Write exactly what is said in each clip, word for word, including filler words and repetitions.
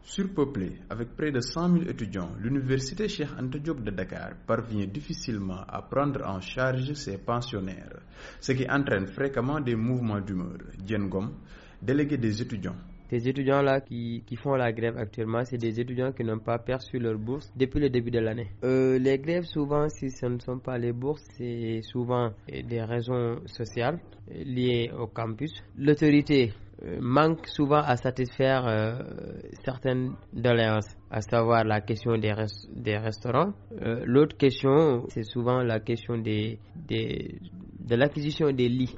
Surpeuplée, avec près de cent mille étudiants, l'université Cheikh Anta Diop de Dakar parvient difficilement à prendre en charge ses pensionnaires, ce qui entraîne fréquemment des mouvements d'humeur. Diène Ngom, délégué des étudiants. Ces étudiants-là qui, qui font la grève actuellement, c'est des étudiants qui n'ont pas perçu leur bourse depuis le début de l'année. Euh, les grèves, souvent, si ce ne sont pas les bourses, c'est souvent des raisons sociales liées au campus. L'autorité euh, manque souvent à satisfaire euh, certaines doléances, à savoir la question des, res- des restaurants. Euh, l'autre question, c'est souvent la question des, des, de l'acquisition des lits.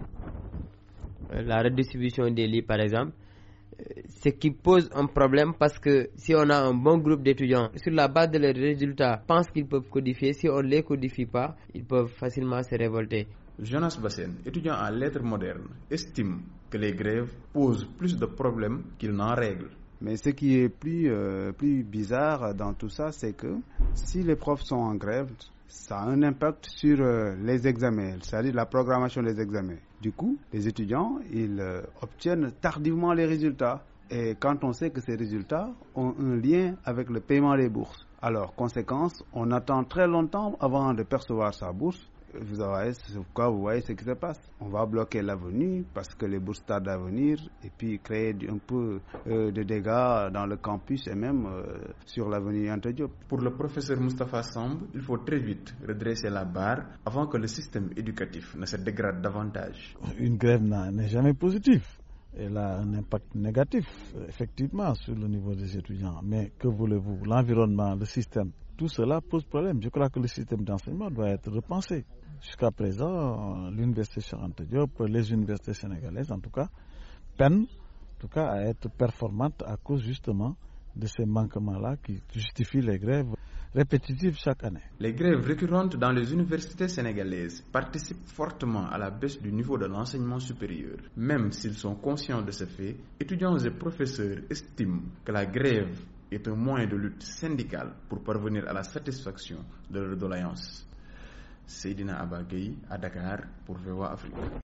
Euh, la redistribution des lits, par exemple. Ce qui pose un problème parce que si on a un bon groupe d'étudiants, sur la base de leurs résultats, pensent qu'ils peuvent codifier. Si on ne les codifie pas, ils peuvent facilement se révolter. Jonas Bassène, étudiant en lettres modernes, estime que les grèves posent plus de problèmes qu'ils n'en règlent. Mais ce qui est plus, euh, plus bizarre dans tout ça, c'est que si les profs sont en grève, ça a un impact sur euh, les examens, c'est-à-dire la programmation des examens. Du coup, les étudiants, ils euh, obtiennent tardivement les résultats. Et quand on sait que ces résultats ont un lien avec le paiement des bourses. Alors, conséquence, on attend très longtemps avant de percevoir sa bourse. Vous voyez, c'est pourquoi vous voyez ce qui se passe. On va bloquer l'avenue parce que les bourses tardent à venir et puis créer un peu euh, de dégâts dans le campus et même euh, sur l'avenue Anta Diop. Pour le professeur Moustapha Samb, il faut très vite redresser la barre avant que le système éducatif ne se dégrade davantage. Une grève n'est jamais positive. Elle a un impact négatif, effectivement, sur le niveau des étudiants. Mais que voulez-vous? L'environnement, le système, tout cela pose problème. Je crois que le système d'enseignement doit être repensé. Jusqu'à présent, l'université Cheikh Anta Diop, les universités sénégalaises en tout cas, peinent en tout cas, à être performantes à cause justement de ces manquements-là qui justifient les grèves répétitives chaque année. Les grèves récurrentes dans les universités sénégalaises participent fortement à la baisse du niveau de l'enseignement supérieur. Même s'ils sont conscients de ce fait, étudiants et professeurs estiment que la grève est un moyen de lutte syndicale pour parvenir à la satisfaction de leurs doléances. Seydina Abba Gueye à Dakar pour V O A Afrique.